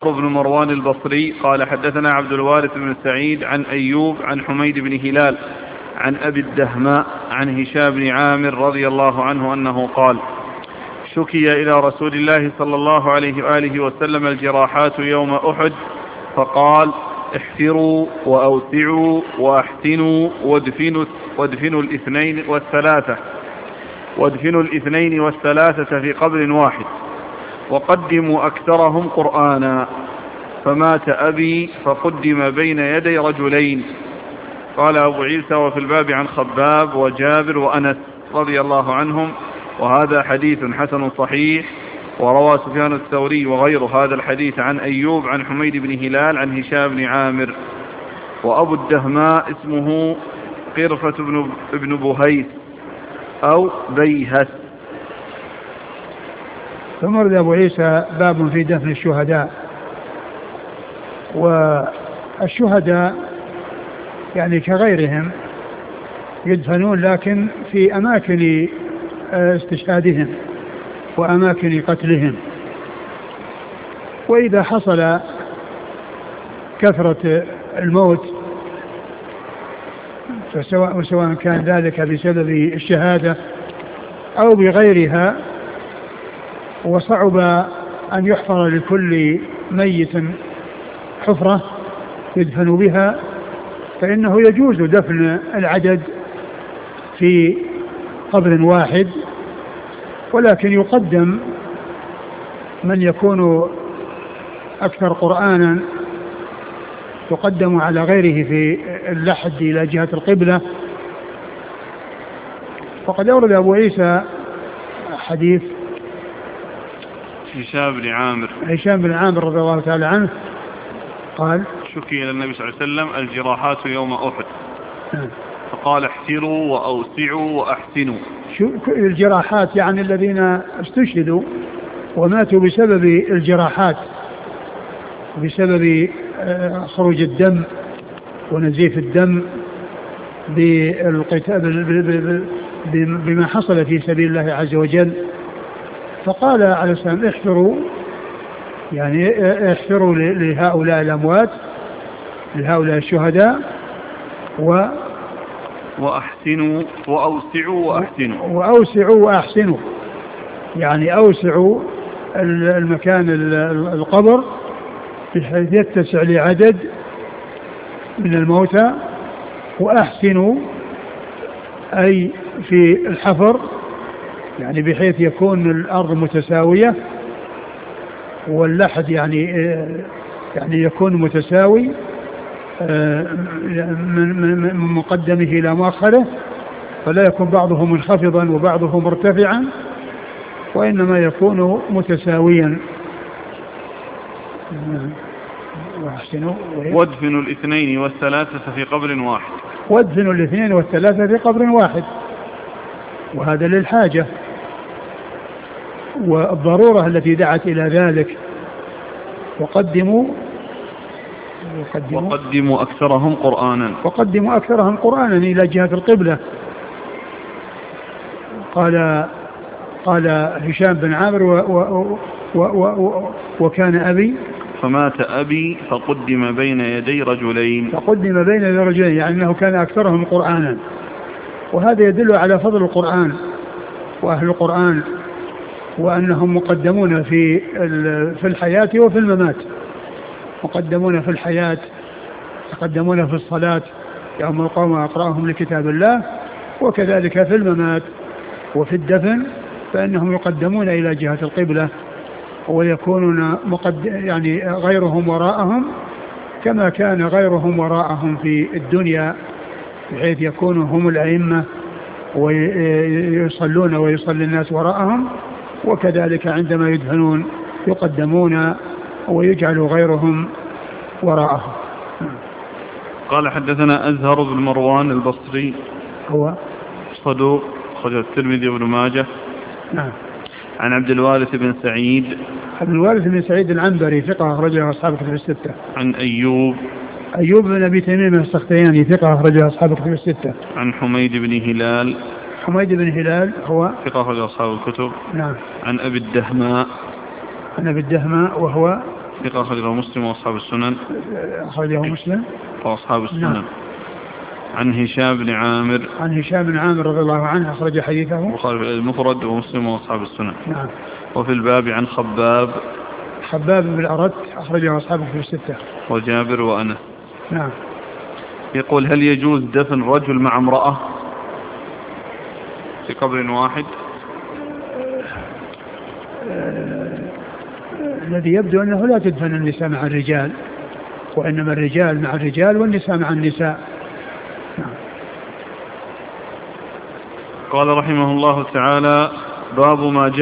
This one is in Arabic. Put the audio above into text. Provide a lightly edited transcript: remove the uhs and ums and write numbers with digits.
بن مروان البصري قال حدثنا عبد الوارث بن سعيد عن أيوب عن حميد بن هلال عن أبي الدهماء عن هشام بن عامر رضي الله عنه أنه قال: شكي إلى رسول الله صلى الله عليه وآله وسلم الجراحات يوم أحد فقال: احفروا وأوسعوا وأحسنوا وادفنوا الاثنين والثلاثة في قبر واحد وقدموا أكثرهم قرآنا. فمات أبي فقدم بين يدي رجلين. قال أبو عيسى: وفي الباب عن خباب وجابر وأنس رضي الله عنهم، وهذا حديث حسن صحيح. وروى سفيان الثوري وغير هذا الحديث عن أيوب عن حميد بن هلال عن هشام بن عامر. وأبو الدهماء اسمه قرفة بن بهيس أو بيهس. ثم ورد أبو عيسى باب في دفن الشهداء. والشهداء يعني كغيرهم يدفنون لكن في أماكن استشهادهم وأماكن قتلهم. وإذا حصل كثرة الموت سواء كان ذلك بسبب الشهادة أو بغيرها، وصعب أن يحفر لكل ميت حفرة يدفن بها، فإنه يجوز دفن العدد في قبر واحد، ولكن يقدم من يكون أكثر قرآنا يقدم على غيره في اللحد إلى جهة القبلة. وقد أورد أبو عيسى حديث هشام بن عامر رضي الله تعالى عنه قال: شكي إلى النبي صلى الله عليه وسلم الجراحات يوم أحد فقال: احسروا وأوسعوا وأحسنوا. الجراحات يعني الذين استشهدوا وماتوا بسبب الجراحات، بسبب خروج الدم ونزيف الدم بما حصل في سبيل الله عز وجل. فقال عليه السلام: احفروا، يعني احفروا لهؤلاء الأموات، لهؤلاء الشهداء، وأحسنوا وأوسعوا وأحسنوا، يعني أوسعوا المكان القبر بحيث يتسع لعدد من الموتى، وأحسنوا أي في الحفر، يعني بحيث يكون الأرض متساوية واللحد يعني يكون متساوي من مقدمه إلى مؤخره، فلا يكون بعضه منخفضا وبعضه مرتفعا، وإنما يكون متساويا. وادفنوا الاثنين والثلاثة في قبر واحد. وادفنوا الاثنين والثلاثة في قبر واحد، وهذا للحاجة والضرورة التي دعت إلى ذلك. وقدموا أكثرهم قرآنا إلى جهة القبلة. قال هشام بن عامر: وكان أبي فمات أبي فقدم بين يدي رجلين. يعني أنه كان أكثرهم قرآنا. وهذا يدل على فضل القرآن وأهل القرآن، وأنهم مقدمون في الحياة وفي الممات. مقدمون في الحياة، يقدمون في الصلاة يوم القوم أقرأهم لكتاب الله، وكذلك في الممات وفي الدفن فإنهم يقدمون إلى جهة القبلة، ويكونون يعني غيرهم وراءهم كما كان غيرهم وراءهم في الدنيا، بحيث يكونوا هم الأئمة ويصلون ويصلي الناس وراءهم، وكذلك عندما يدفنون يقدمون ويجعل غيرهم وراءهم. قال: حدثنا أزهر بن مروان البصري، هو صدوق، خرج الترمذي وابن ماجه. نعم. عن عبد الوارث بن سعيد العنبري، ثقة، أخرجه أصحاب الكتب الستة. عن أيوب بن أبي تميم السختياني، ثقة، أخرجه أصحاب الكتب الستة. عن حميد بن هلال هو ثقة، أخرجه أصحاب الكتب. نعم. عن أبي الدهماء وهو ثقة أخرجه مسلم وأصحاب السنن. أخرجه مسلم وأصحاب السنن. نعم. عن هشام بن عامر. عن هشام بن عامر رضي الله عنه أخرج حديثه البخاري المفرد ومسلم وأصحاب السنن. نعم. وفي الباب عن خباب بن الأرت أخرجه أصحابه في الستة. وجابر وأنس. نعم. يقول هل يجوز دفن رجل مع امرأة في قبر واحد؟ الذي يبدو أنه لا تدفن النساء مع الرجال، وإنما الرجال مع الرجال والنساء مع النساء. نعم. قال رحمه الله تعالى: باب ما جاء